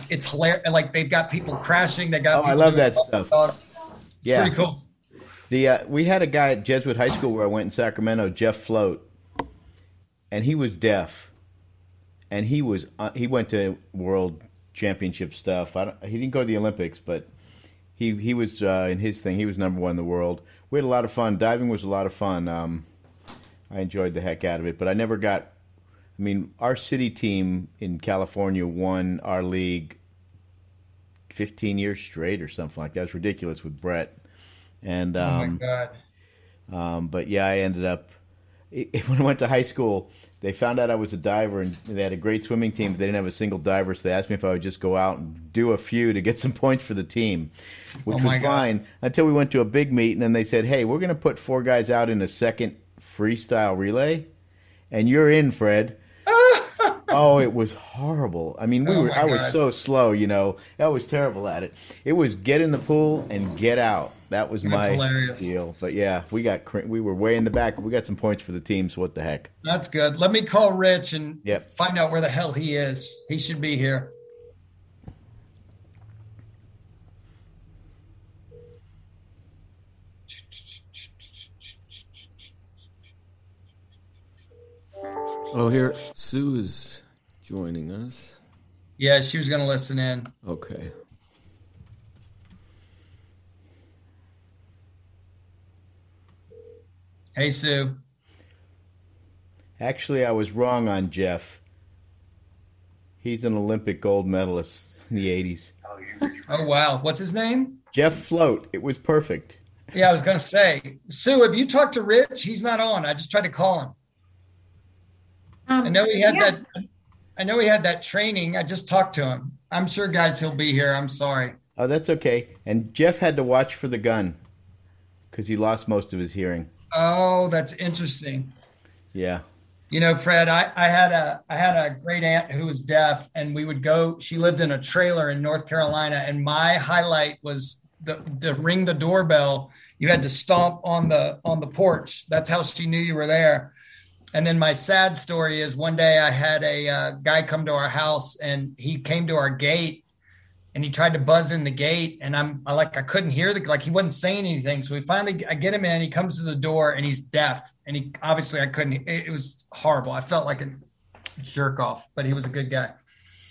it's hilarious. Like they've got people crashing. They got. I love that stuff. It's pretty cool. We had a guy at Jesuit High School where I went in Sacramento, Jeff Float, and he was deaf, and he went to World Championship stuff. He didn't go to the Olympics, but he was in his thing. He was number one in the world. We had a lot of fun. Diving was a lot of fun. I enjoyed the heck out of it, but I never got. I mean, our city team in California won our league 15 years straight or something like that. It was ridiculous with Brett. And oh my God. But yeah, I ended up when I went to high school. They found out I was a diver, and they had a great swimming team, but they didn't have a single diver. So they asked me if I would just go out and do a few to get some points for the team, which was fine until we went to a big meet, and then they said, "Hey, we're going to put 4 guys out in a second freestyle relay, and you're in, Fred." Oh, it was horrible. I mean, I was so slow, you know. I was terrible at it. It was get in the pool and get out. That was my deal. But yeah, we were way in the back. We got some points for the team, so what the heck. That's good. Let me call Rich and find out where the hell he is. He should be here. Oh, here, Sue is joining us. Yeah, she was going to listen in. Okay. Hey, Sue. Actually, I was wrong on Jeff. He's an Olympic gold medalist in the 80s. Oh, wow. What's his name? Jeff Float. It was perfect. Yeah, I was going to say, Sue, have you talked to Rich? He's not on. I just tried to call him. I know he had that. I know he had that training. I just talked to him. I'm sure, guys, he'll be here. I'm sorry. Oh, that's okay. And Jeff had to watch for the gun because he lost most of his hearing. Oh, that's interesting. Yeah. You know, Fred, I had a great aunt who was deaf, and we would go. She lived in a trailer in North Carolina, and my highlight was to ring the doorbell. You had to stomp on the porch. That's how she knew you were there. And then my sad story is one day I had a guy come to our house, and he came to our gate, and he tried to buzz in the gate, and I couldn't hear he wasn't saying anything. So I get him in, he comes to the door, and he's deaf, and I couldn't. It was horrible. I felt like a jerk off, but he was a good guy.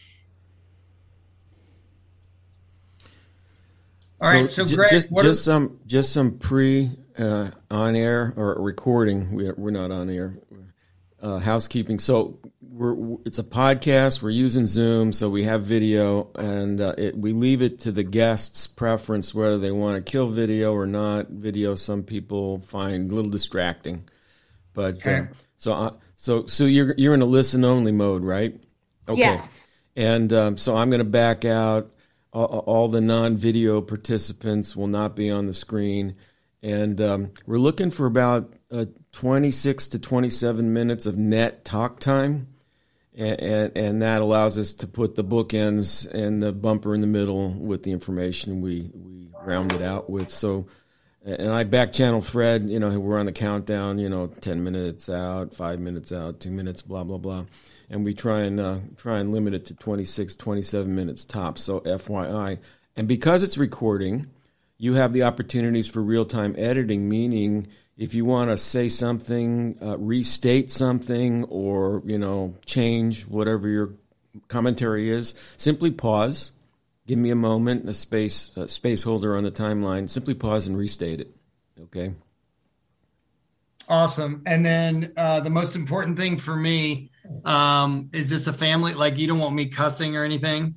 All right, so Greg, just some pre on air or recording. We're not on air. Housekeeping. So it's a podcast. We're using Zoom, so we have video, and we leave it to the guest's preference whether they want to kill video or not. Video, some people find a little distracting, but so you're in a listen only mode, right? Okay. Yes. And so I'm going to back out. All the non-video participants will not be on the screen. And we're looking for about 26 to 27 minutes of net talk time. And that allows us to put the bookends and the bumper in the middle with the information we round it out with. So, and I back channel Fred, we're on the countdown, 10 minutes out, 5 minutes out, 2 minutes, blah, blah, blah. And we try and limit it to 26, 27 minutes tops. So FYI. And because it's recording, you have the opportunities for real-time editing, meaning if you want to say something, restate something, or, change whatever your commentary is, simply pause, give me a moment, a space holder on the timeline, simply pause and restate it, okay? Awesome. And then the most important thing for me, is this a family? Like, you don't want me cussing or anything?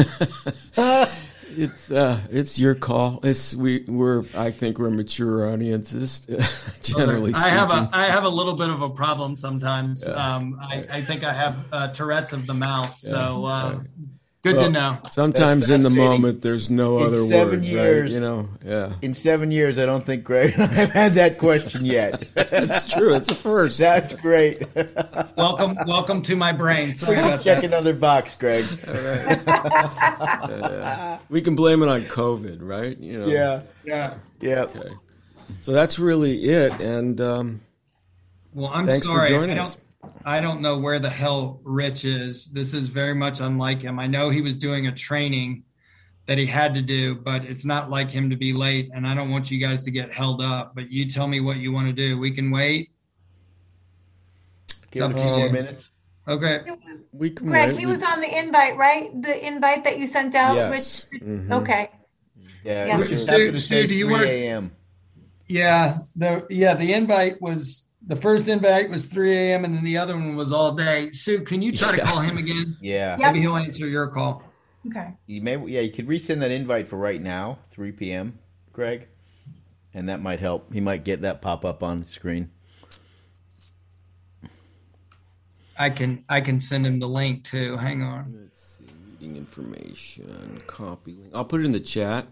It's your call. I think we're mature audiences, generally speaking. I have a little bit of a problem sometimes. I think I have Tourette's of the mouth. So good to know. Sometimes in the moment, there's no other words, right? Yeah. In 7 years, I don't think Greg and I have had that question yet. It's true. It's a first. That's great. Welcome to my brain. Sorry about Check that. another box, Greg. We can blame it on COVID, right? Yeah. Okay. So that's really it. And well, I'm thanks sorry. for joining us. I don't know where the hell Rich is. This is very much unlike him. I know he was doing a training that he had to do, but it's not like him to be late. And I don't want you guys to get held up, but you tell me what you want to do. We can wait. Give it a few more minutes. Okay. We can Greg, wait. he was on the invite, right? The invite that you sent out, Yes. Rich? Mhm. Okay. Yeah, Yeah. it's just happened to say Stu, do you 3 wanna- a.m. Yeah. The invite was, the first invite was 3 a.m. and then the other one was all day. Sue, can you try to call him again? Yeah. Yep. Maybe he'll answer your call. Okay. You could resend that invite for right now, 3 p.m., Greg, and that might help. He might get that pop up on the screen. I can send him the link too. Hang on. Let's see. Meeting information. Copy link. I'll put it in the chat.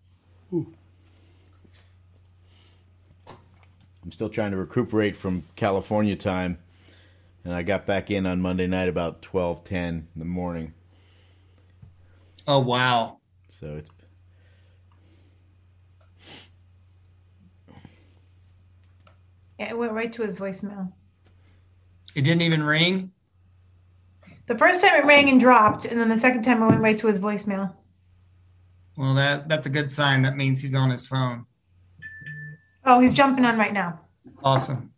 I'm still trying to recuperate from California time, and I got back in on Monday night about 12:10 in the morning. Oh, wow. So it's Yeah, it went right to his voicemail. It didn't even ring. The first time it rang and dropped, and then the second time it went right to his voicemail. Well, that's a good sign. That means he's on his phone. Oh, he's jumping on right now. Awesome.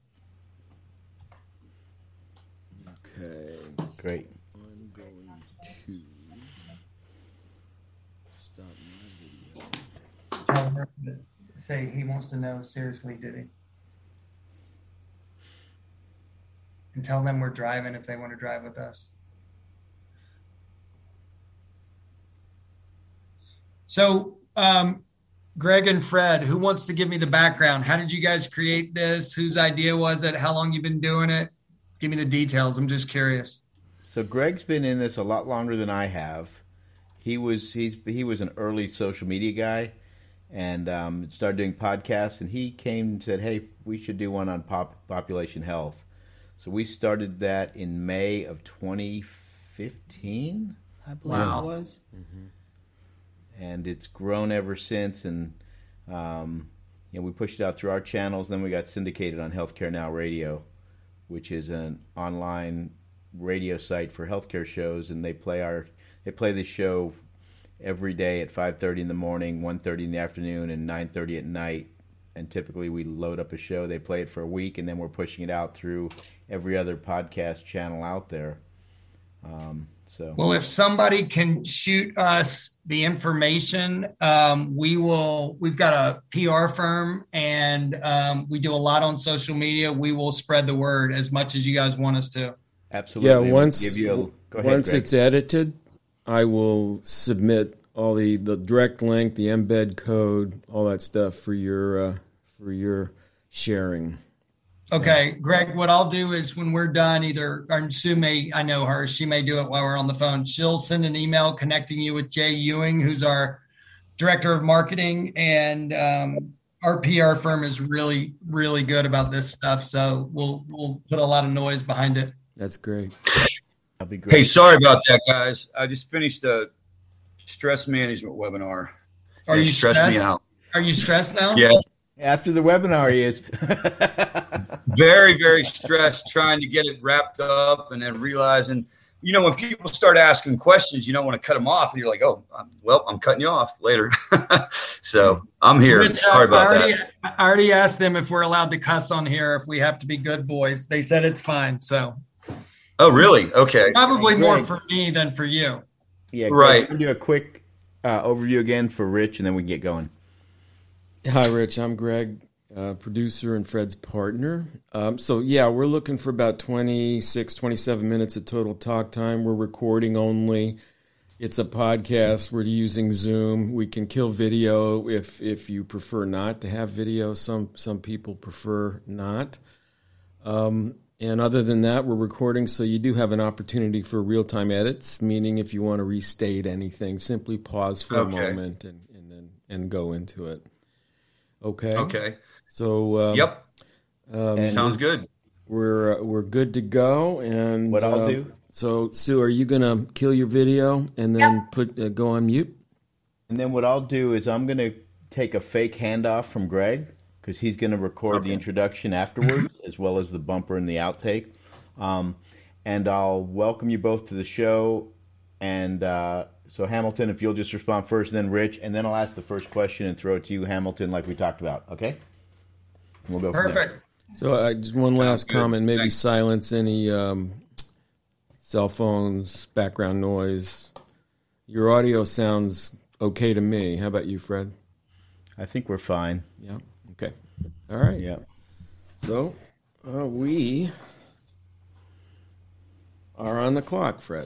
Okay. great. I'm going to stop my video. Tell her to say he wants to know seriously, did he? And tell them we're driving if they want to drive with us. So, Greg and Fred, who wants to give me the background? How did you guys create this? Whose idea was it? How long you been doing it? Give me the details. I'm just curious. So Greg's been in this a lot longer than I have. He was an early social media guy, and started doing podcasts. And he came and said, "Hey, we should do one on population health." So we started that in May of 2015, I believe it was. Mm-hmm. And it's grown ever since. And we pushed it out through our channels. Then we got syndicated on Healthcare Now Radio, which is an online radio site for healthcare shows, and they play this show every day at 5:30 in the morning, 1:30 in the afternoon, and 9:30 at night. And typically we load up a show, they play it for a week, and then we're pushing it out through every other podcast channel out there. Well, if somebody can shoot us the information, we've got a PR firm, and we do a lot on social media. We will spread the word as much as you guys want us to. Absolutely. Yeah, once go ahead, once Greg. it's edited, I will submit all the direct link, the embed code, all that stuff for your sharing. Okay, Greg, what I'll do is when we're done, Sue may, I know her, she may do it while we're on the phone. She'll send an email connecting you with Jay Ewing, who's our director of marketing. And our PR firm is really, really good about this stuff. So we'll put a lot of noise behind it. That's great. That'll be great. Hey, sorry about that, guys. I just finished a stress management webinar. Are you stressed me stressed? out? Are you stressed now? Yeah, After the webinar, he is. very, very stressed trying to get it wrapped up, and then realizing, when people start asking questions, you don't want to cut them off, and you're like, "Oh, I'm cutting you off later." So I'm here. Rich, Sorry about that. I already asked them if we're allowed to cuss on here, if we have to be good boys. They said it's fine. So Oh, really? Okay. probably more Greg. for me than for you. Yeah, Greg, Right. We'll do a quick overview again for Rich, and then we can get going. Hi, Rich. I'm Greg, producer and Fred's partner. We're looking for about 26, 27 minutes of total talk time. We're recording only. It's a podcast. We're using Zoom. We can kill video if you prefer not to have video. Some people prefer not. And other than that, we're recording, so you do have an opportunity for real-time edits, meaning if you want to restate anything, simply pause for a moment and go into it. Okay. Okay. So Yep. And Sounds good. we're good to go. And What I'll do. So Sue, are you gonna kill your video and then go on mute? And then what I'll do is I'm going to take a fake handoff from Greg, because he's going to record the introduction afterwards, as well as the bumper and the outtake. And I'll welcome you both to the show. And so, Hamilton, if you'll just respond first, and then Rich, and then I'll ask the first question and throw it to you, Hamilton, like we talked about. Okay? And we'll go from there. Perfect. So just one last comment, maybe silence any cell phones, background noise. Your audio sounds okay to me. How about you, Fred? I think we're fine. Yeah. Okay. All right. Yeah. So we are on the clock, Fred.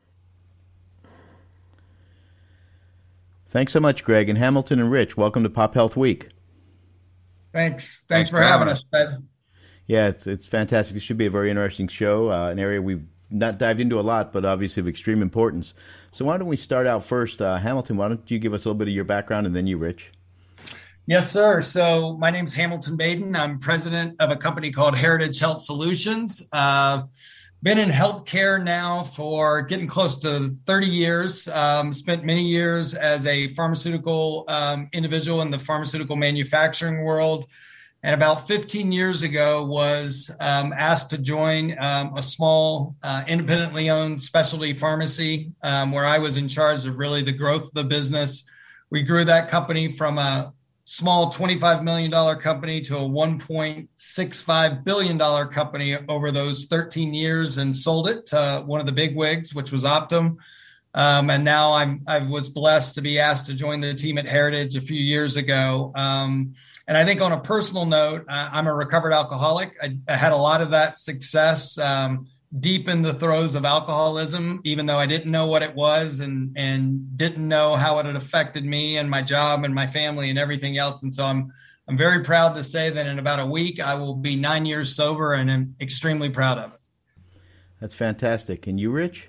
Thanks so much, Greg. And Hamilton and Rich, welcome to Pop Health Week. Thanks for having us, Fred. Yeah, it's fantastic. This should be a very interesting show, an area we've not dived into a lot, but obviously of extreme importance. So why don't we start out first? Hamilton, why don't you give us a little bit of your background, and then you, Rich? Yes, sir. So my name's Hamilton Baden. I'm president of a company called Heritage Health Solutions. Been in healthcare now for getting close to 30 years. Spent many years as a pharmaceutical individual in the pharmaceutical manufacturing world. And about 15 years ago was asked to join a small independently owned specialty pharmacy where I was in charge of really the growth of the business. We grew that company from a small $25 million company to a $1.65 billion company over those 13 years and sold it to one of the big wigs, which was Optum. And now I was blessed to be asked to join the team at Heritage a few years ago. And I think on a personal note, I'm a recovered alcoholic. I had a lot of that success deep in the throes of alcoholism, even though I didn't know what it was and didn't know how it had affected me and my job and my family and everything else. And so I'm very proud to say that in about a week, I will be 9 years sober, and I'm extremely proud of it. That's fantastic. And you, Rich?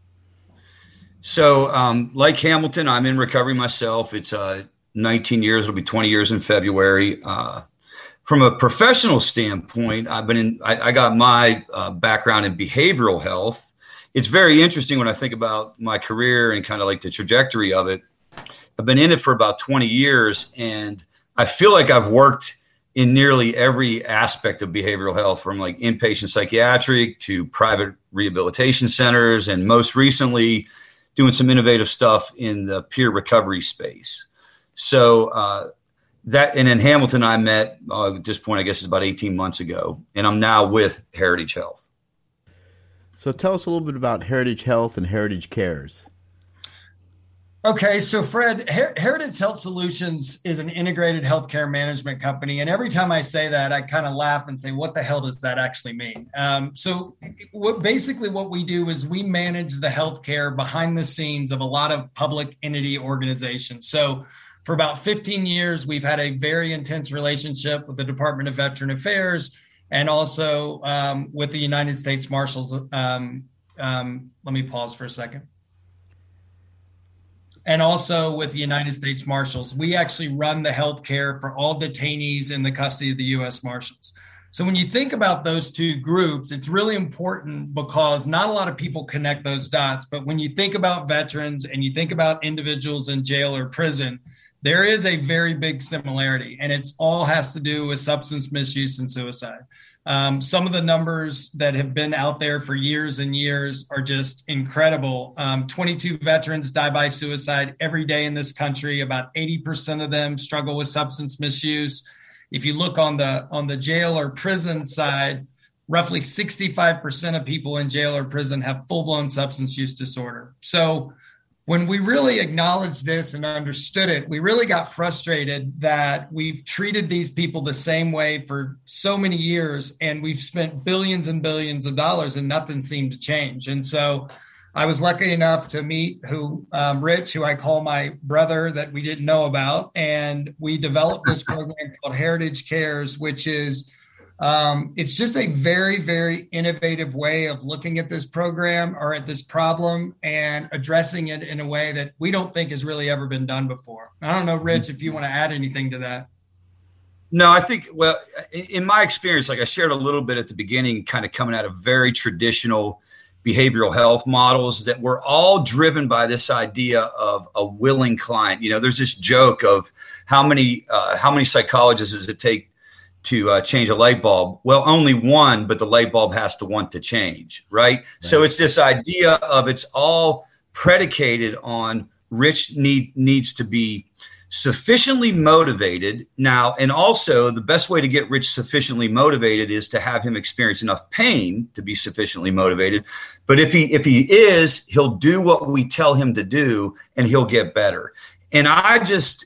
So like Hamilton, I'm in recovery myself. It's 19 years. It'll be 20 years in February. From a professional standpoint, I got my background in behavioral health. It's very interesting when I think about my career and kind of like the trajectory of it. I've been in it for about 20 years, and I feel like I've worked in nearly every aspect of behavioral health, from like inpatient psychiatric to private rehabilitation centers, and most recently doing some innovative stuff in the peer recovery space. So and then Hamilton and I met at this point, I guess it's about 18 months ago, and I'm now with Heritage Health. So tell us a little bit about Heritage Health and Heritage Cares. Okay, so Fred, Heritage Health Solutions is an integrated healthcare management company. And every time I say that, I kind of laugh and say, what the hell does that actually mean? So basically what we do is we manage the healthcare behind the scenes of a lot of public entity organizations. So for about 15 years, we've had a very intense relationship with the Department of Veteran Affairs and also with the United States Marshals. Let me pause for a second. And also with the United States Marshals. We actually run the healthcare for all detainees in the custody of the U.S. Marshals. So when you think about those two groups, it's really important because not a lot of people connect those dots. But when you think about veterans and you think about individuals in jail or prison, there is a very big similarity, and it's all has to do with substance misuse and suicide. Some of the numbers that have been out there for years and years are just incredible. 22 veterans die by suicide every day in this country. About 80% of them struggle with substance misuse. If you look on the jail or prison side, roughly 65% of people in jail or prison have full-blown substance use disorder. So when we really acknowledged this and understood it, we really got frustrated that we've treated these people the same way for so many years, and we've spent billions and billions of dollars and nothing seemed to change. And so I was lucky enough to meet Rich, who I call my brother that we didn't know about. And we developed this program called Heritage Cares, which is it's just a very, very innovative way of looking at this program or at this problem and addressing it in a way that we don't think has really ever been done before. I don't know, Rich, if you want to add anything to that. No, I think, well, in my experience, like I shared a little bit at the beginning, kind of coming out of very traditional behavioral health models that were all driven by this idea of a willing client. You know, there's this joke of how many psychologists does it take to change a light bulb. Well, only one, but the light bulb has to want to change, right? So it's this idea of it's all predicated on Rich needs to be sufficiently motivated now, and also the best way to get Rich sufficiently motivated is to have him experience enough pain to be sufficiently motivated. But if he is, he'll do what we tell him to do, and he'll get better. And I just,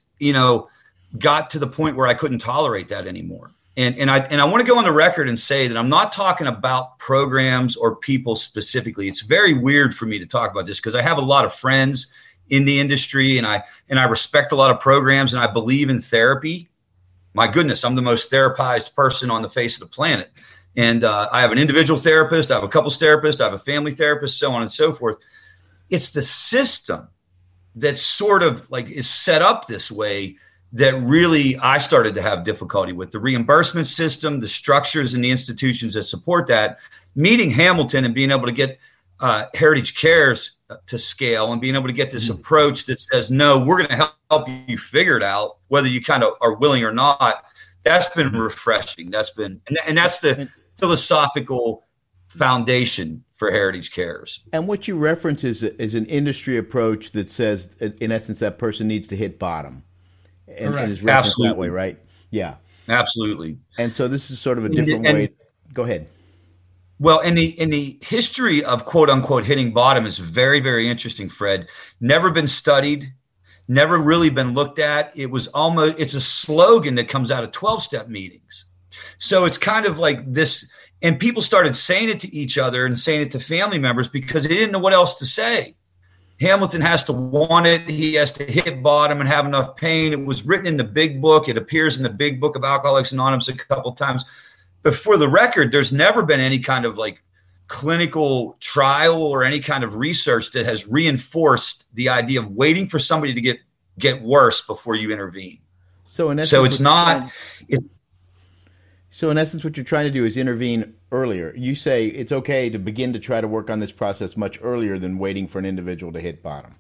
got to the point where I couldn't tolerate that anymore. And I want to go on the record and say that I'm not talking about programs or people specifically. It's very weird for me to talk about this because I have a lot of friends in the industry, and I respect a lot of programs, and I believe in therapy. My goodness, I'm the most therapized person on the face of the planet. And I have an individual therapist, I have a couples therapist, I have a family therapist, so on and so forth. It's the system that sort of like is set up this way that really I started to have difficulty with. The reimbursement system, the structures and the institutions that support that. Meeting Hamilton and being able to get Heritage Cares to scale and being able to get this approach that says, no, we're going to help you figure it out, whether you kind of are willing or not. That's been refreshing. That's the philosophical foundation for Heritage Cares. And what you reference is an industry approach that says, in essence, that person needs to hit bottom. And is referenced that way, right? Yeah. Absolutely. And so this is sort of a different way. Go ahead. Well, in the history of quote unquote hitting bottom is very, very interesting, Fred. Never been studied, never really been looked at. It's a slogan that comes out of 12-step meetings. So it's kind of like this, and people started saying it to each other and saying it to family members because they didn't know what else to say. Hamilton has to want it. He has to hit bottom and have enough pain. It was written in the big book. It appears in the big book of Alcoholics Anonymous a couple times. But for the record, there's never been any kind of like clinical trial or any kind of research that has reinforced the idea of waiting for somebody to get worse before you intervene. So in essence, So in essence, what you're trying to do is intervene earlier. You say it's okay to begin to try to work on this process much earlier than waiting for an individual to hit bottom.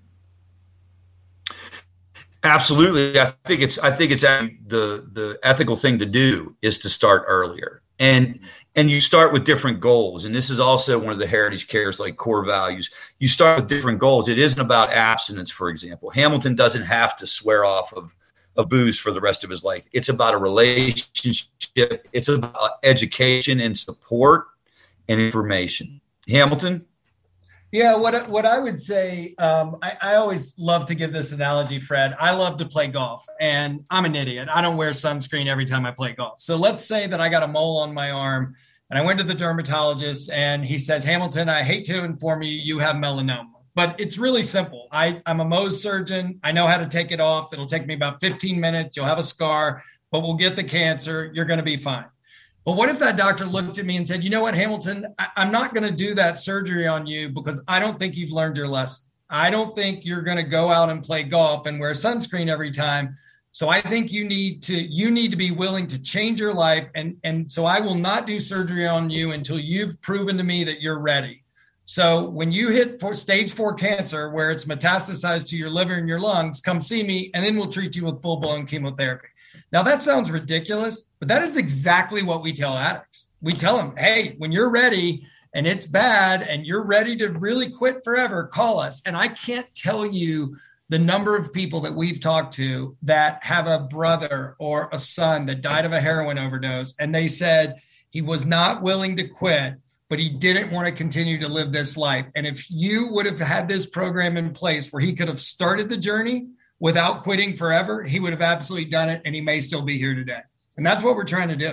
Absolutely. I think it's actually the ethical thing to do is to start earlier. And you start with different goals. And this is also one of the Heritage Cares like core values. You start with different goals. It isn't about abstinence, for example. Hamilton doesn't have to swear off of booze for the rest of his life. It's about a relationship. It's about education and support and information. Hamilton? Yeah, what I would say, I always love to give this analogy, Fred. I love to play golf, and I'm an idiot. I don't wear sunscreen every time I play golf. So let's say that I got a mole on my arm, and I went to the dermatologist, and he says, Hamilton, I hate to inform you, you have melanoma. But it's really simple. I'm a Mohs surgeon. I know how to take it off. It'll take me about 15 minutes. You'll have a scar, but we'll get the cancer. You're going to be fine. But what if that doctor looked at me and said, you know what, Hamilton, I'm not going to do that surgery on you because I don't think you've learned your lesson. I don't think you're going to go out and play golf and wear sunscreen every time. So I think you need to be willing to change your life. And so I will not do surgery on you until you've proven to me that you're ready. So when you hit stage 4 cancer, where it's metastasized to your liver and your lungs, come see me, and then we'll treat you with full-blown chemotherapy. Now, that sounds ridiculous, but that is exactly what we tell addicts. We tell them, hey, when you're ready and it's bad and you're ready to really quit forever, call us. And I can't tell you the number of people that we've talked to that have a brother or a son that died of a heroin overdose, and they said he was not willing to quit, but he didn't want to continue to live this life. And if you would have had this program in place where he could have started the journey without quitting forever, he would have absolutely done it, and he may still be here today. And that's what we're trying to do.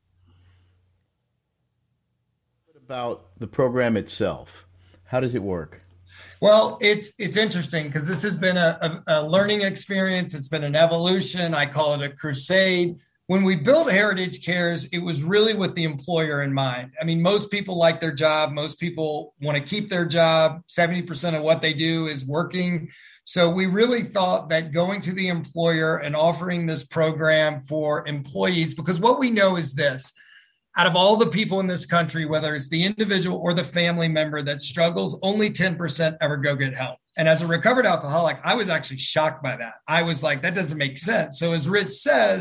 What about the program itself? How does it work? Well, it's interesting because this has been a learning experience. It's been an evolution. I call it a crusade. When we built Heritage Cares, it was really with the employer in mind. I mean, most people like their job. Most people want to keep their job. 70% of what they do is working. So we really thought that going to the employer and offering this program for employees, because what we know is this: out of all the people in this country, whether it's the individual or the family member that struggles, only 10% ever go get help. And as a recovered alcoholic, I was actually shocked by that. I was like, that doesn't make sense. So as Rich says,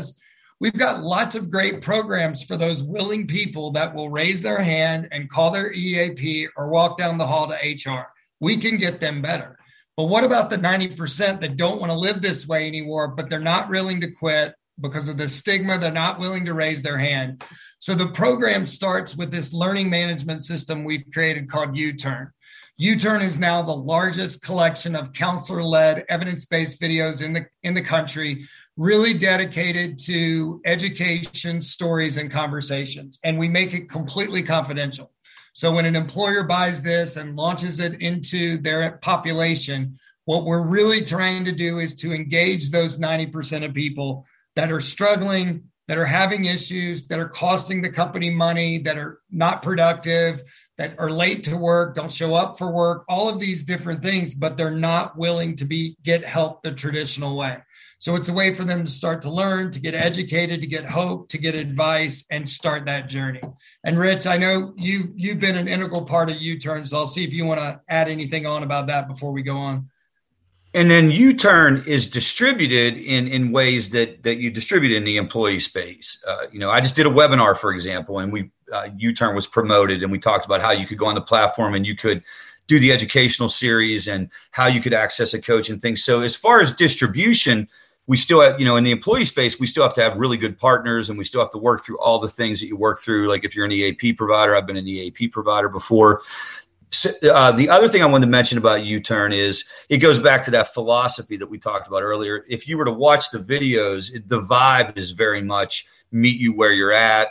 We've got lots of great programs for those willing people that will raise their hand and call their EAP or walk down the hall to HR. We can get them better. But what about the 90% that don't want to live this way anymore, but they're not willing to quit because of the stigma? They're not willing to raise their hand. So the program starts with this learning management system we've created called U-Turn. U-Turn is now the largest collection of counselor-led, evidence-based videos in the country, really dedicated to education, stories, and conversations. And we make it completely confidential. So when an employer buys this and launches it into their population, what we're really trying to do is to engage those 90% of people that are struggling, that are having issues, that are costing the company money, that are not productive, that are late to work, don't show up for work, all of these different things, but they're not willing to get help the traditional way. So it's a way for them to start to learn, to get educated, to get hope, to get advice, and start that journey. And Rich, I know you've been an integral part of U-Turn, so I'll see if you want to add anything on about that before we go on. And then U-Turn is distributed in ways that you distribute in the employee space. I just did a webinar, for example, and U-Turn was promoted, and we talked about how you could go on the platform and you could do the educational series and how you could access a coach and things. So as far as distribution, we still have, in the employee space, we still have to have really good partners, and we still have to work through all the things that you work through. Like if you're an EAP provider, I've been an EAP provider before. So, the other thing I wanted to mention about U-Turn is it goes back to that philosophy that we talked about earlier. If you were to watch the videos, the vibe is very much meet you where you're at,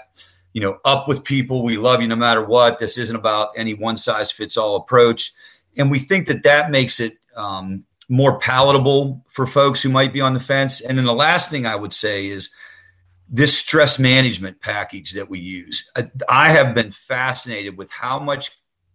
up with people. We love you no matter what. This isn't about any one size fits all approach. And we think that makes it more palatable for folks who might be on the fence. And then the last thing I would say is this stress management package that we use. I have been fascinated with how much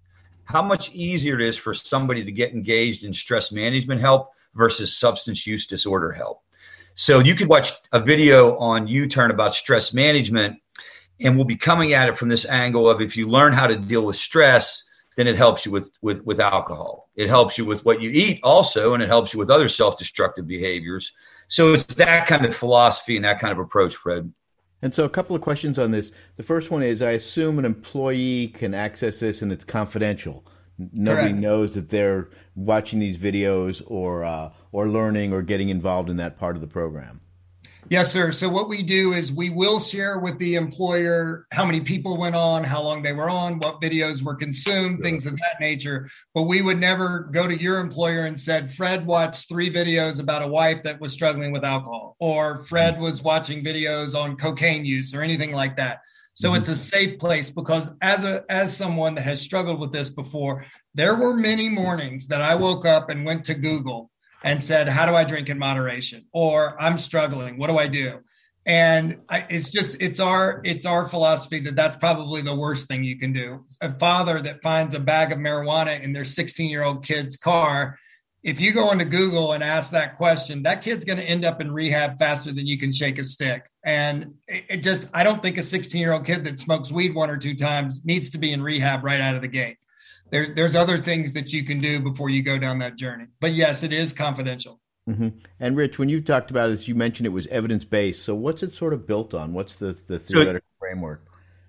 easier it is for somebody to get engaged in stress management help versus substance use disorder help. So you could watch a video on U-Turn about stress management, and we'll be coming at it from this angle of if you learn how to deal with stress, then it helps you with alcohol. It helps you with what you eat also, and it helps you with other self-destructive behaviors. So it's that kind of philosophy and that kind of approach, Fred. And so a couple of questions on this. The first one is, I assume an employee can access this and it's confidential. Nobody Correct. knows that they're watching these videos or learning or getting involved in that part of the program. Yes, sir. So what we do is we will share with the employer how many people went on, how long they were on, what videos were consumed, things of that nature. But we would never go to your employer and said, Fred watched 3 videos about a wife that was struggling with alcohol, or Fred was watching videos on cocaine use or anything like that. So it's a safe place, because as someone that has struggled with this before, there were many mornings that I woke up and went to Google and said, how do I drink in moderation? Or I'm struggling. What do I do? And it's our philosophy that that's probably the worst thing you can do. A father that finds a bag of marijuana in their 16-year-old kid's car, if you go into Google and ask that question, that kid's going to end up in rehab faster than you can shake a stick. And I don't think a 16-year-old kid that smokes weed 1 or 2 times needs to be in rehab right out of the gate. There's other things that you can do before you go down that journey. But yes, it is confidential. Mm-hmm. And Rich, when you've talked about it, you mentioned it was evidence-based. So what's it sort of built on? What's the theoretical framework?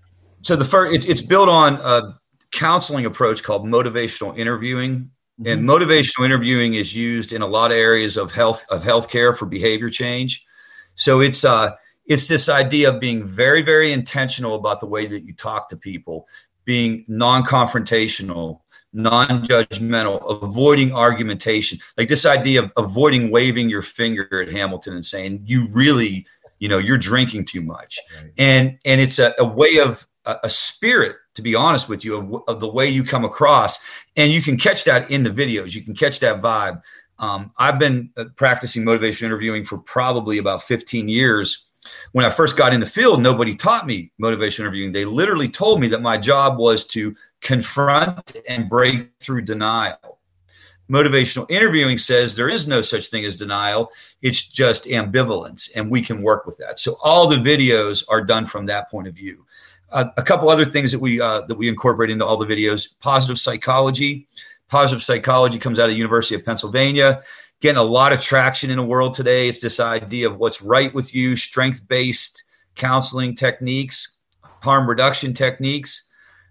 So it's built on a counseling approach called motivational interviewing. Mm-hmm. And motivational interviewing is used in a lot of areas of healthcare for behavior change. So it's this idea of being very, very intentional about the way that you talk to people, being non-confrontational, non-judgmental, avoiding argumentation, like this idea of avoiding waving your finger at Hamilton and saying, you really, you're drinking too much. Right. And it's a way of a spirit, to be honest with you, of the way you come across. And you can catch that in the videos. You can catch that vibe. I've been practicing motivational interviewing for probably about 15 years. When I first got in the field, nobody taught me motivational interviewing. They literally told me that my job was to confront and break through denial. Motivational interviewing says there is no such thing as denial. It's just ambivalence, and we can work with that. So all the videos are done from that point of view. A couple other things that we incorporate into all the videos: positive psychology. Positive psychology comes out of the University of Pennsylvania. Getting a lot of traction in the world today. It's this idea of what's right with you, strength-based counseling techniques, harm reduction techniques,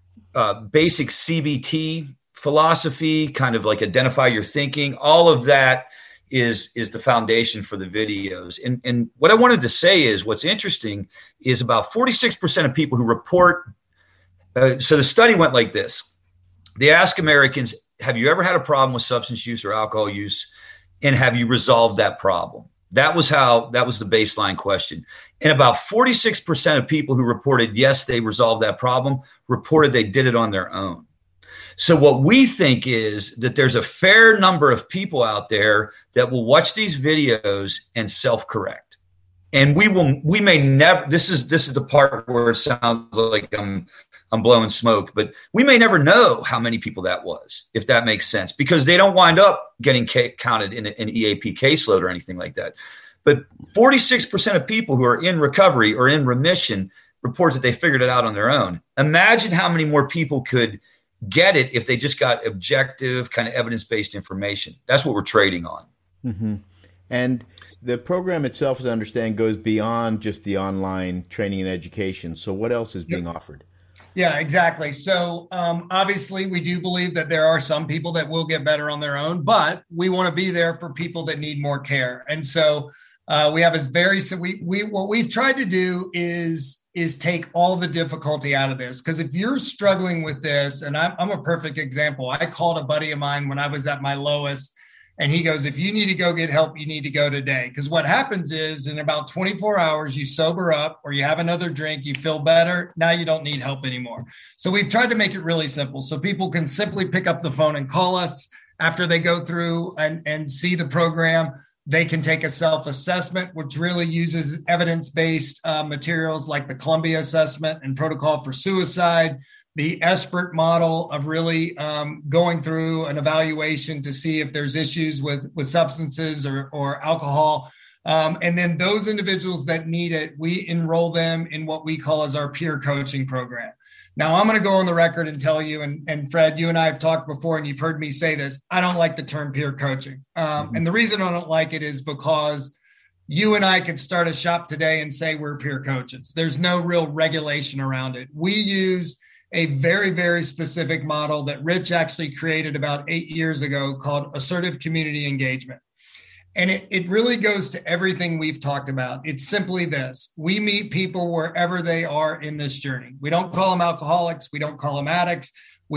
basic CBT philosophy, kind of like identify your thinking. All of that is the foundation for the videos. And what I wanted to say is what's interesting is about 46% of people who report. So the study went like this. They ask Americans, have you ever had a problem with substance use or alcohol use? And have you resolved that problem? That was the baseline question. And about 46% of people who reported, yes, they resolved that problem, reported they did it on their own. So what we think is that there's a fair number of people out there that will watch these videos and self-correct. And we may never, this is the part where it sounds like I'm blowing smoke, but we may never know how many people that was, if that makes sense, because they don't wind up getting counted in an EAP caseload or anything like that. But 46% of people who are in recovery or in remission report that they figured it out on their own. Imagine how many more people could get it if they just got objective, kind of evidence-based information. That's what we're trading on. Mm-hmm. And the program itself, as I understand, goes beyond just the online training and education. So what else is being offered? Yeah, exactly. So obviously, we do believe that there are some people that will get better on their own, but we want to be there for people that need more care. And so we have what we've tried to do is take all the difficulty out of this. Because if you're struggling with this, and I'm a perfect example. I called a buddy of mine when I was at my lowest, and he goes, if you need to go get help, you need to go today. Because what happens is in about 24 hours, you sober up or you have another drink, you feel better. Now you don't need help anymore. So we've tried to make it really simple so people can simply pick up the phone and call us after they go through and see the program. They can take a self-assessment, which really uses evidence-based materials like the Columbia Assessment and Protocol for Suicide, the ESPERT model of really going through an evaluation to see if there's issues with substances or alcohol. And then those individuals that need it, we enroll them in what we call as our peer coaching program. Now, I'm going to go on the record and tell you, and Fred, you and I have talked before, and you've heard me say this, I don't like the term peer coaching. And the reason I don't like it is because you and I could start a shop today and say we're peer coaches. There's no real regulation around it. We use a very, very specific model that Rich actually created about 8 years ago called assertive community engagement. And it really goes to everything we've talked about. It's simply this. We meet people wherever they are in this journey. We don't call them alcoholics. We don't call them addicts.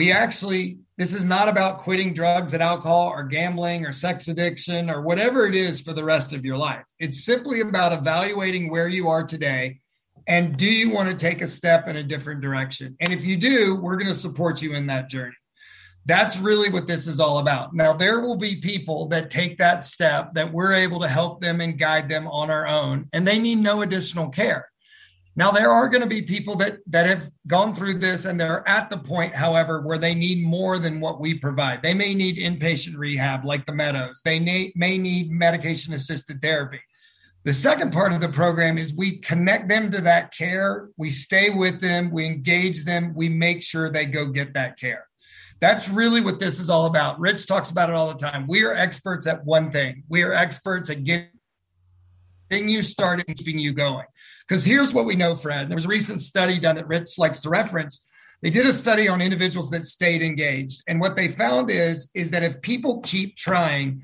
This is not about quitting drugs and alcohol or gambling or sex addiction or whatever it is for the rest of your life. It's simply about evaluating where you are today. And do you want to take a step in a different direction? And if you do, we're going to support you in that journey. That's really what this is all about. Now, there will be people that take that step that we're able to help them and guide them on our own, and they need no additional care. Now, there are going to be people that have gone through this and they're at the point, however, where they need more than what we provide. They may need inpatient rehab like the Meadows. They may need medication-assisted therapy. The second part of the program is we connect them to that care. We stay with them. We engage them. We make sure they go get that care. That's really what this is all about. Rich talks about it all the time. We are experts at one thing. We are experts at getting you started and keeping you going. Because here's what we know, Fred. There was a recent study done that Rich likes to reference. They did a study on individuals that stayed engaged. And what they found is that if people keep trying,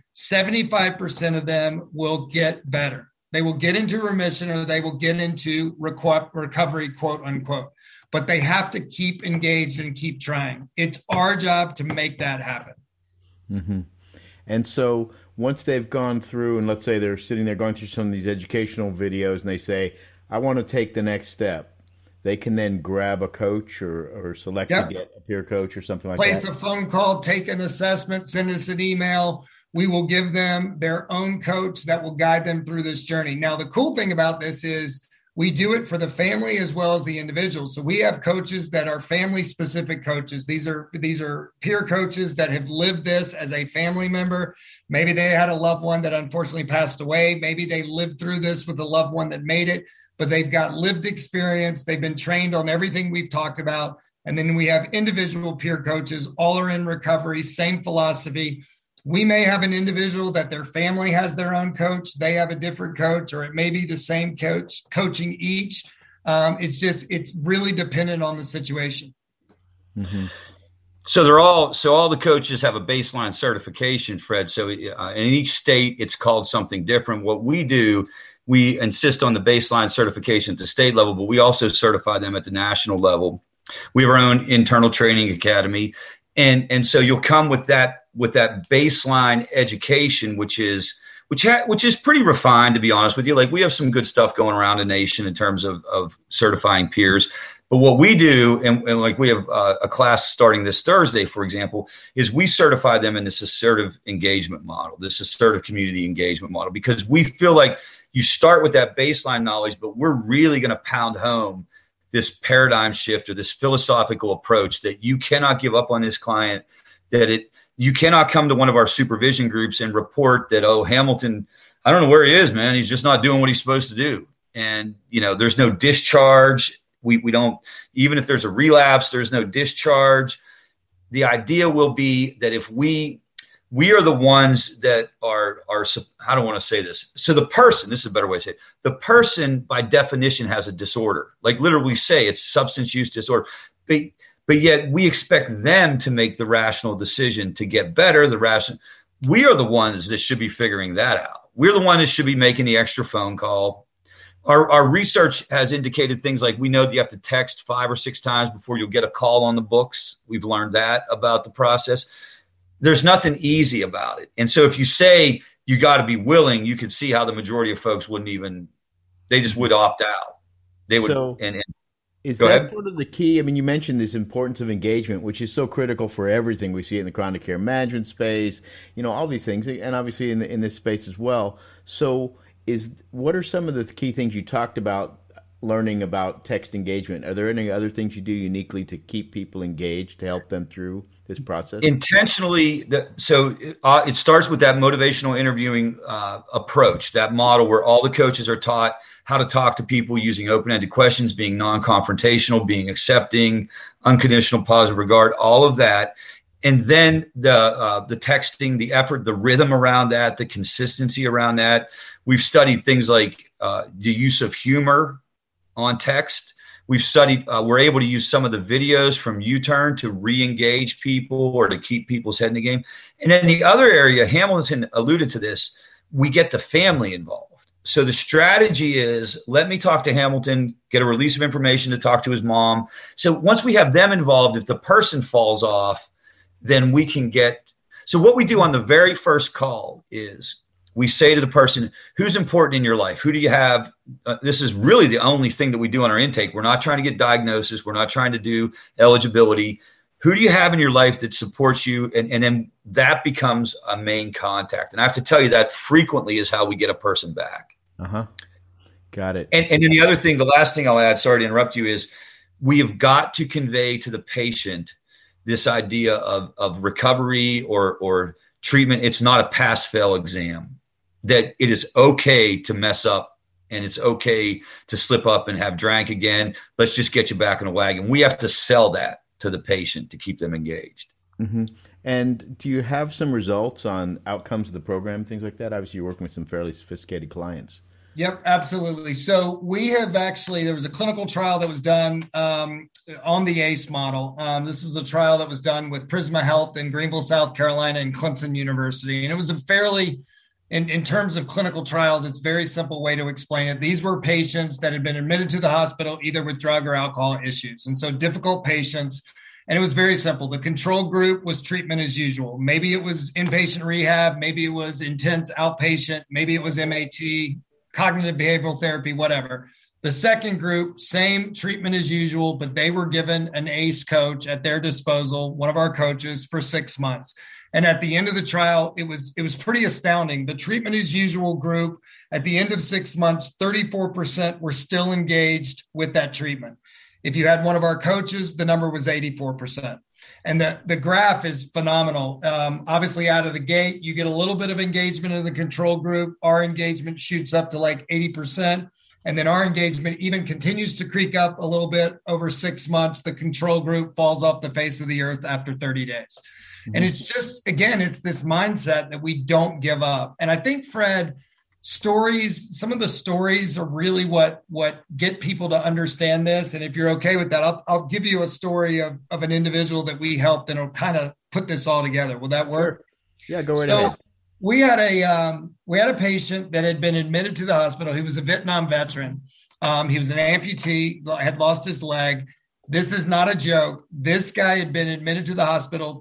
75% of them will get better. They will get into remission or they will get into recovery, quote unquote. But they have to keep engaged and keep trying. It's our job to make that happen. Mm-hmm. And so once they've gone through, and let's say they're sitting there going through some of these educational videos and they say, I want to take the next step, they can then grab a coach or select to get a peer coach or something like that. Place a phone call, take an assessment, send us an email. We will give them their own coach that will guide them through this journey. Now, the cool thing about this is we do it for the family as well as the individual. So we have coaches that are family-specific coaches. These are peer coaches that have lived this as a family member. Maybe they had a loved one that unfortunately passed away. Maybe they lived through this with a loved one that made it, but they've got lived experience. They've been trained on everything we've talked about. And then we have individual peer coaches. All are in recovery, same philosophy. We may have an individual that their family has their own coach. They have a different coach, or it may be the same coach coaching each. It's really dependent on the situation. Mm-hmm. So all the coaches have a baseline certification, Fred. So in each state, it's called something different. What we do, we insist on the baseline certification at the state level, but we also certify them at the national level. We have our own internal training academy. And so you'll come with that baseline education, which is pretty refined, to be honest with you. Like, we have some good stuff going around the nation in terms of certifying peers. But what we do, and like we have a class starting this Thursday, for example, is we certify them in this assertive engagement model, this assertive community engagement model, because we feel like you start with that baseline knowledge, but we're really going to pound home this paradigm shift or this philosophical approach that you cannot give up on this client, you cannot come to one of our supervision groups and report that, oh, Hamilton, I don't know where he is, man. He's just not doing what he's supposed to do. And, there's no discharge. We don't, even if there's a relapse, there's no discharge. The idea will be that if we are the ones that are, I don't want to say this. So the person, this is a better way to say it. The person by definition has a disorder. Like, literally we say it's substance use disorder, but yet we expect them to make the rational decision to get better. We are the ones that should be figuring that out. We're the ones that should be making the extra phone call. Our research has indicated things like, we know that you have to text 5 or 6 times before you'll get a call on the books. We've learned that about the process. There's nothing easy about it. And so if you say you got to be willing, you could see how the majority of folks they just would opt out. They would. So, is that ahead. Sort of the key? I mean, you mentioned this importance of engagement, which is so critical for everything. We see it in the chronic care management space, all these things, and obviously in this space as well. So what are some of the key things you talked about learning about text engagement? Are there any other things you do uniquely to keep people engaged, to help them through this process? Intentionally, it starts with that motivational interviewing approach, that model where all the coaches are taught how to talk to people using open-ended questions, being non-confrontational, being accepting, unconditional positive regard, all of that. And then the texting, the effort, the rhythm around that, the consistency around that. We've studied things like the use of humor on text. We've studied, we're able to use some of the videos from U-Turn to re-engage people or to keep people's head in the game. And then the other area, Hamilton alluded to this, we get the family involved. So the strategy is, let me talk to Hamilton, get a release of information to talk to his mom. So once we have them involved, if the person falls off, then we can so what we do on the very first call is we say to the person, who's important in your life? Who do you have? This is really the only thing that we do on our intake. We're not trying to get diagnosis. We're not trying to do eligibility. Who do you have in your life that supports you? And then that becomes a main contact. And I have to tell you, that frequently is how we get a person back. Uh-huh. Got it. And then the other thing, the last thing I'll add, sorry to interrupt you, is we have got to convey to the patient this idea of recovery or treatment. It's not a pass-fail exam, that it is okay to mess up and it's okay to slip up and have drank again. Let's just get you back in a wagon. We have to sell that to the patient to keep them engaged. Mm-hmm. And do you have some results on outcomes of the program, things like that? Obviously, you're working with some fairly sophisticated clients. Yep, absolutely. So we have there was a clinical trial that was done on the ACE model. This was a trial that was done with Prisma Health in Greenville, South Carolina, and Clemson University. And it was a fairly, in terms of clinical trials, it's a very simple way to explain it. These were patients that had been admitted to the hospital either with drug or alcohol issues. And so difficult patients. And it was very simple. The control group was treatment as usual. Maybe it was inpatient rehab. Maybe it was intense outpatient. Maybe it was MAT, cognitive behavioral therapy, whatever. The second group, same treatment as usual, but they were given an ACE coach at their disposal, one of our coaches, for 6 months. And at the end of the trial, it was pretty astounding. The treatment as usual group, at the end of 6 months, 34% were still engaged with that treatment. If you had one of our coaches, the number was 84%. And the graph is phenomenal. Obviously, out of the gate, you get a little bit of engagement in the control group. Our engagement shoots up to like 80%. And then our engagement even continues to creep up a little bit over 6 months. The control group falls off the face of the earth after 30 days. Mm-hmm. And it's just, again, it's this mindset that we don't give up. And I think, Fred, some of the stories are really what get people to understand this. And if you're okay with that, I'll give you a story of an individual that we helped, and it'll kind of put this all together. Will that work? Sure. Yeah, go right ahead. We had a patient that had been admitted to the hospital. He was a Vietnam veteran. He was an amputee, had lost his leg. This is not a joke. This guy had been admitted to the hospital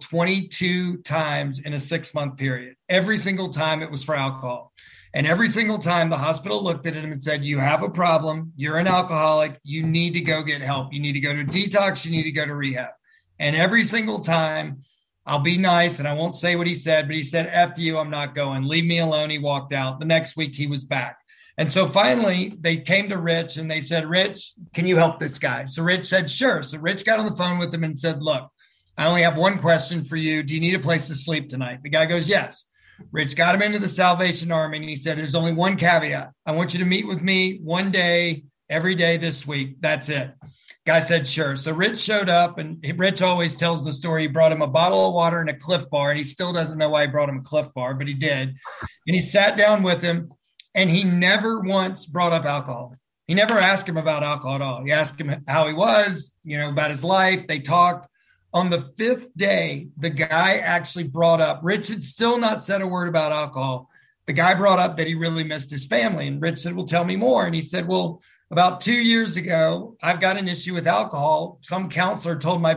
22 times in a 6-month period. Every single time it was for alcohol. And every single time the hospital looked at him and said, you have a problem. You're an alcoholic. You need to go get help. You need to go to detox. You need to go to rehab. And every single time, I'll be nice and I won't say what he said, but he said, F you, I'm not going. Leave me alone. He walked out. The next week he was back. And so finally they came to Rich and they said, Rich, can you help this guy? So Rich said, sure. So Rich got on the phone with him and said, look, I only have one question for you. Do you need a place to sleep tonight? The guy goes, yes. Rich got him into the Salvation Army and he said, there's only one caveat. I want you to meet with me one day, every day this week. That's it. Guy said, sure. So Rich showed up, and Rich always tells the story. He brought him a bottle of water and a Cliff Bar, and he still doesn't know why he brought him a Cliff Bar, but he did. And he sat down with him, and he never once brought up alcohol. He never asked him about alcohol at all. He asked him how he was, about his life. They talked. On the 5th day, the guy actually brought up, Rich had still not said a word about alcohol. The guy brought up that he really missed his family. And Rich said, well, tell me more. And he said, well, about 2 years ago, I've got an issue with alcohol. Some counselor told my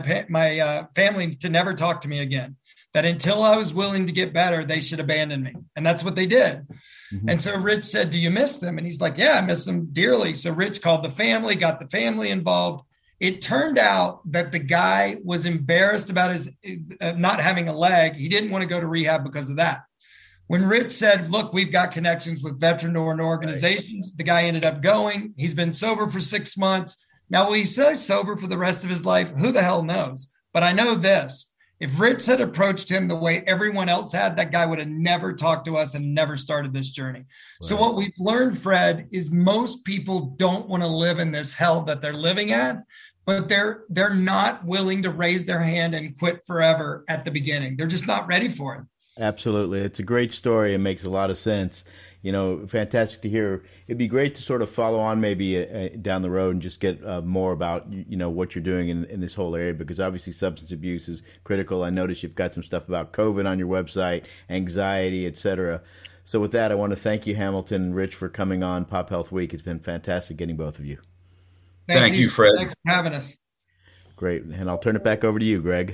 family to never talk to me again, that until I was willing to get better, they should abandon me. And that's what they did. Mm-hmm. And so Rich said, do you miss them? And he's like, yeah, I miss them dearly. So Rich called the family, got the family involved. It turned out that the guy was embarrassed about his not having a leg. He didn't want to go to rehab because of that. When Rich said, look, we've got connections with veteran organizations, the guy ended up going. He's been sober for 6 months. Now, will he stay sober for the rest of his life? Who the hell knows? But I know this. If Rich had approached him the way everyone else had, that guy would have never talked to us and never started this journey. Right. So what we've learned, Fred, is most people don't want to live in this hell that they're living at, but they're not willing to raise their hand and quit forever at the beginning. They're just not ready for it. Absolutely. It's a great story. It makes a lot of sense. Fantastic to hear. It'd be great to sort of follow on maybe down the road and just get more about, what you're doing in this whole area, because obviously substance abuse is critical. I noticed you've got some stuff about COVID on your website, anxiety, et cetera. So with that, I want to thank you, Hamilton and Rich, for coming on Pop Health Week. It's been fantastic getting both of you. Thank you, Fred. Thanks for having us. Great. And I'll turn it back over to you, Greg.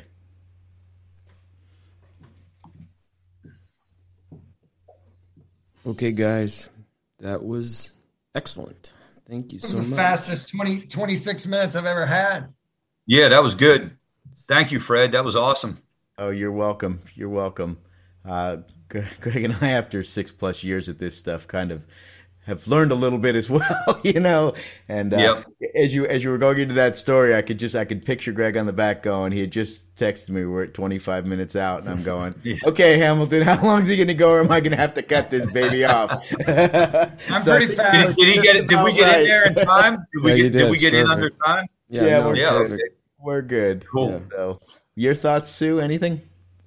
Okay, guys, that was excellent. Thank you so much. The fastest 26 minutes I've ever had. Yeah, that was good. Thank you, Fred. That was awesome. Oh, you're welcome. You're welcome. Greg and I, after 6+ years at this stuff, kind of have learned a little bit as well, And yep. as you were going into that story, I could picture Greg on the back going. He had just texted me, we're at 25 minutes out, and I'm going, okay, Hamilton, how long is he going to go, or am I going to have to cut this baby off? I'm pretty fast. Did he get it? Did we get in there in time? Did we get in under time? Yeah, okay. We're good. Cool. Yeah. So, your thoughts, Sue? Anything?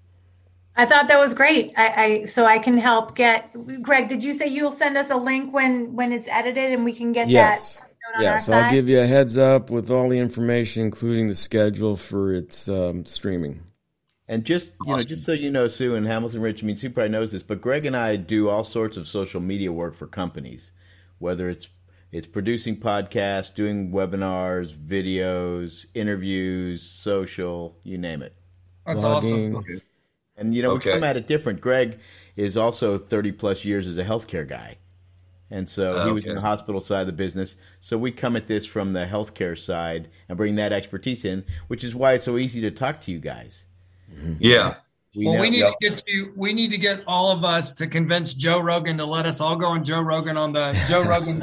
I thought that was great. So I can help get Greg. Did you say you'll send us a link when it's edited and we can get that? Yes, I'll give you a heads up with all the information, including the schedule for its streaming. And just just so you know, Sue and Hamilton, Rich, Sue probably knows this, but Greg and I do all sorts of social media work for companies, whether it's producing podcasts, doing webinars, videos, interviews, social, you name it. That's awesome. Okay. And, we come at it different. Greg is also 30+ years as a healthcare guy. And so he was in the hospital side of the business. So we come at this from the healthcare side and bring that expertise in, which is why it's so easy to talk to you guys. Yeah. We need to get all of us to convince Joe Rogan to let us all go on Joe Rogan on the Joe Rogan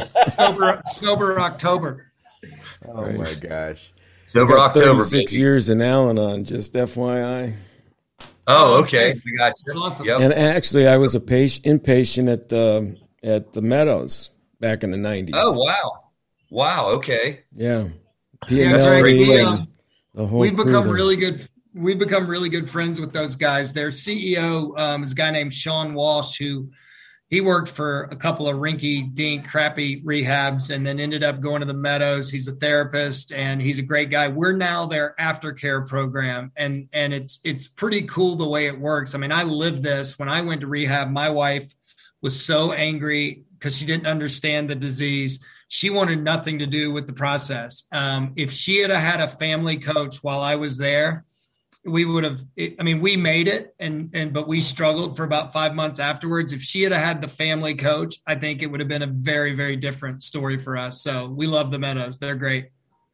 Sober October. Oh, right. My gosh. Sober October. 36 years in Al-Anon, just FYI. Oh, okay. I got you. Awesome. Yep. And actually, I was inpatient at the Meadows back in the 90s. Oh, wow. Okay. Yeah. That's right. We've become really good. We've become really good friends with those guys. Their CEO is a guy named Sean Walsh, who he worked for a couple of rinky-dink, crappy rehabs and then ended up going to the Meadows. He's a therapist and he's a great guy. We're now their aftercare program, and it's pretty cool the way it works. I mean, I lived this. When I went to rehab, my wife was so angry because she didn't understand the disease. She wanted nothing to do with the process. If she had had a family coach while I was there, we would have, I mean, we made it but we struggled for about 5 months afterwards. If she had had the family coach, I think it would have been a very, very different story for us. So we love the Meadows. They're great.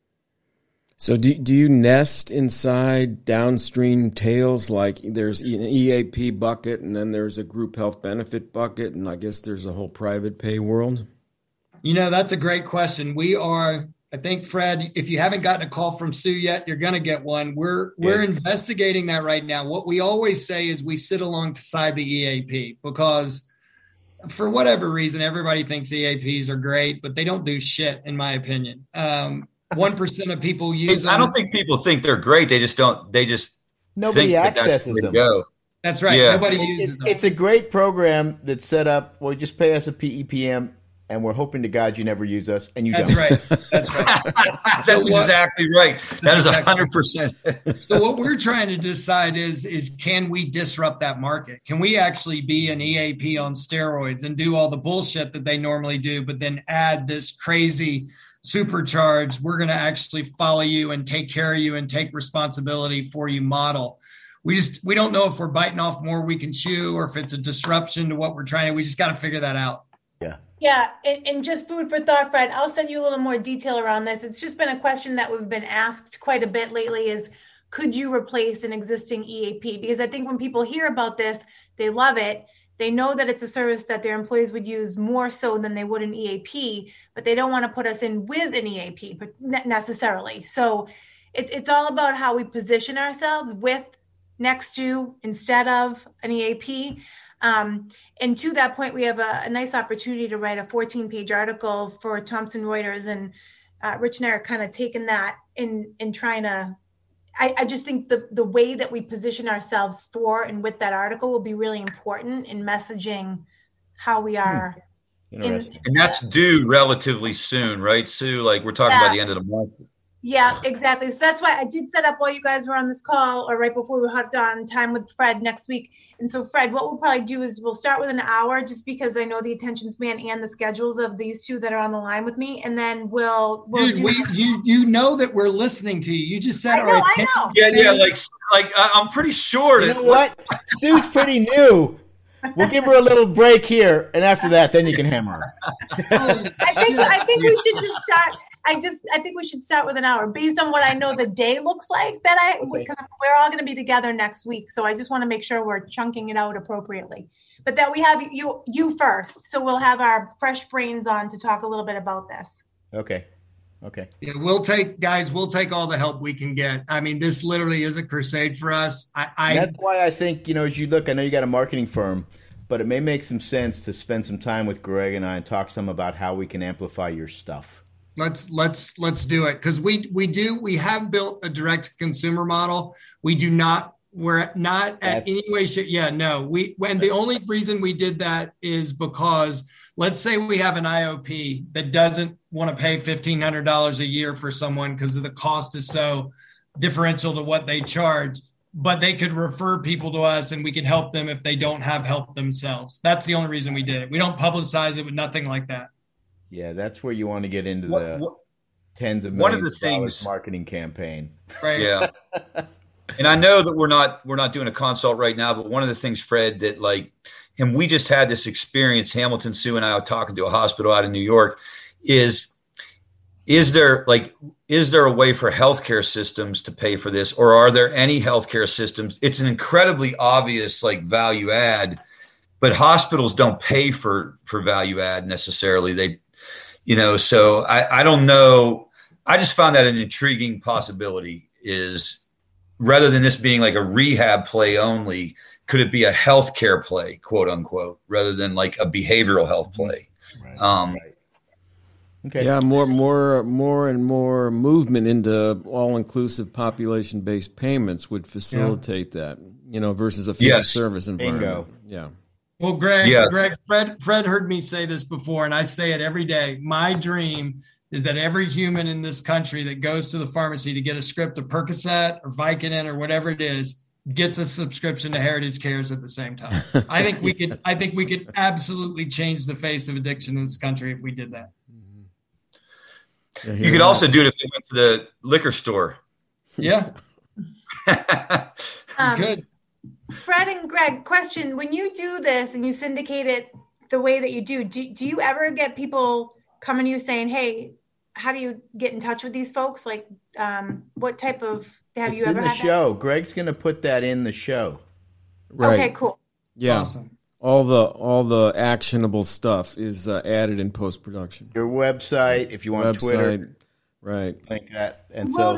So do you nest inside downstream tails? Like there's an EAP bucket and then there's a group health benefit bucket. And I guess there's a whole private pay world. That's a great question. We are, I think, Fred, if you haven't gotten a call from Sue yet, you're going to get one. We're investigating that right now. What we always say is we sit alongside the EAP because for whatever reason, everybody thinks EAPs are great, but they don't do shit, in my opinion. 1% of people use them. I don't think people think they're great. They just don't. Nobody accesses them. Go. That's right. Yeah. Nobody uses them. It's a great program that's set up. Well, just pay us a PEPM. And we're hoping to God you never use us, and you don't. That's right. That's right. That's exactly right. That is 100%. So what we're trying to decide is can we disrupt that market? Can we actually be an EAP on steroids and do all the bullshit that they normally do, but then add this crazy supercharged, we're going to actually follow you and take care of you and take responsibility for you model. We don't know if we're biting off more we can chew or if it's a disruption to what we're trying. We just got to figure that out. Yeah. Yeah, and just food for thought, Fred. I'll send you a little more detail around this. It's just been a question that we've been asked quite a bit lately is, could you replace an existing EAP? Because I think when people hear about this, they love it. They know that it's a service that their employees would use more so than they would an EAP, but they don't want to put us in with an EAP necessarily. So it's all about how we position ourselves with, next to, instead of an EAP. And to that point, we have a nice opportunity to write a 14-page article for Thomson Reuters, and Rich and I are kind of taking that in trying to, I just think the way that we position ourselves for and with that article will be really important in messaging how we are. And that's due relatively soon, right, Sue? Like we're talking about the end of the month. Yeah, exactly. So that's why I did set up while you guys were on this call or right before we hopped on time with Fred next week. And so, Fred, what we'll probably do is we'll start with an hour just because I know the attention span and the schedules of these two that are on the line with me. And then we'll Dude, you know that we're listening to you. You just said our attention span. Yeah, like I'm pretty sure. You know what? Sue's pretty new. We'll give her a little break here, and after that, then you can hammer her. I think we should just start. I think we should start with an hour based on what I know the day looks like because we're all going to be together next week. So I just want to make sure we're chunking it out appropriately, but that we have you first. So we'll have our fresh brains on to talk a little bit about this. Okay. Yeah, we'll take all the help we can get. I mean, this literally is a crusade for us. That's why I think, as you look, I know you got a marketing firm, but it may make some sense to spend some time with Greg and I and talk some about how we can amplify your stuff. Let's do it. Cause we have built a direct consumer model. We're not at any way. No, and the only reason we did that is because let's say we have an IOP that doesn't want to pay $1,500 a year for someone because the cost is so differential to what they charge, but they could refer people to us and we can help them if they don't have help themselves. That's the only reason we did it. We don't publicize it with nothing like that. Yeah, that's where you want to get into the tens of millions of dollars marketing campaign. Right. Yeah. And I know that we're not doing a consult right now, but one of the things, Fred, that and we just had this experience, Hamilton, Sue, and I were talking to a hospital out in New York, is there a way for healthcare systems to pay for this, or are there any healthcare systems? It's an incredibly obvious value add, but hospitals don't pay for value add necessarily. So I don't know. I just found that an intriguing possibility is rather than this being like a rehab play only, could it be a healthcare play, quote unquote, rather than like a behavioral health play? Right. Okay. Yeah, more and more movement into all-inclusive population-based payments would facilitate that, versus a fee-for-service environment. Bingo. Yeah. Well, Greg, Yeah. Fred heard me say this before, and I say it every day. My dream is that every human in this country that goes to the pharmacy to get a script of Percocet or Vicodin or whatever it is gets a subscription to Heritage Cares at the same time. I think we could absolutely change the face of addiction in this country if we did that. You could also do it if they went to the liquor store. Yeah. Good. Fred and Greg, question: when you do this and you syndicate it the way that you do you ever get people coming to you saying, "Hey, how do you get in touch with these folks?" Like, what type of have you ever in the had show? Greg's going to put that in the show. Right. Okay, cool. Yeah. Awesome. All the actionable stuff is added in post production. Your website, if you want Twitter, right? link that, and We'll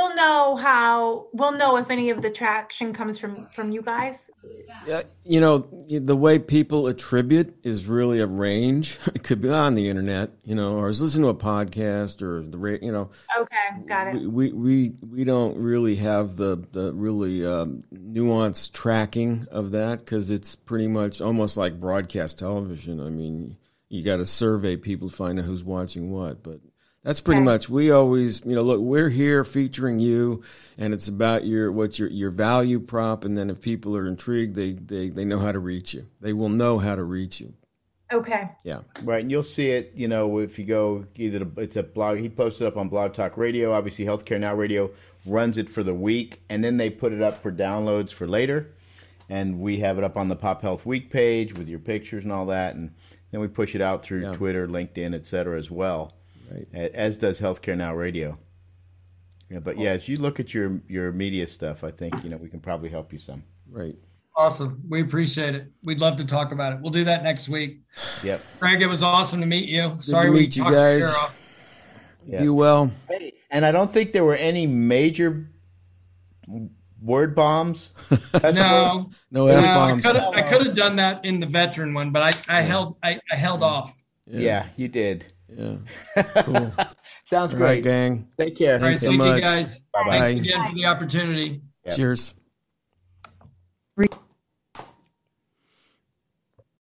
know if any of the traction comes from you guys. Yeah, the way people attribute is really a range. It could be on the internet, or is listening to a podcast or the radio. Okay, got it. We don't really have the really nuanced tracking of that because it's pretty much almost like broadcast television. I mean, you got to survey people to find out who's watching what, but. That's pretty much. We always, look, we're here featuring you, and it's about your value prop, and then if people are intrigued, they know how to reach you. They will know how to reach you. Okay. Yeah. Right, and you'll see it. If you go it's a blog. He posted up on Blog Talk Radio. Obviously, Healthcare Now Radio runs it for the week, and then they put it up for downloads for later. And we have it up on the Pop Health Week page with your pictures and all that, and then we push it out through Twitter, LinkedIn, et cetera, as well. Right. As does Healthcare Now Radio. Yeah, but as you look at your media stuff, I think we can probably help you some. Right. Awesome. We appreciate it. We'd love to talk about it. We'll do that next week. Yep. Greg, it was awesome to meet you. Good Sorry to we meet you talked guys. your ear off. Yep. You well. Hey, and I don't think there were any major word bombs. No F-bombs. I could have done that in the veteran one, but I held off. Yeah, you did. Yeah. Cool. Sounds All great. right, gang. Take care. All right, Thanks so thank much. you guys. Bye-bye. Thanks again for the opportunity. Yep. Cheers.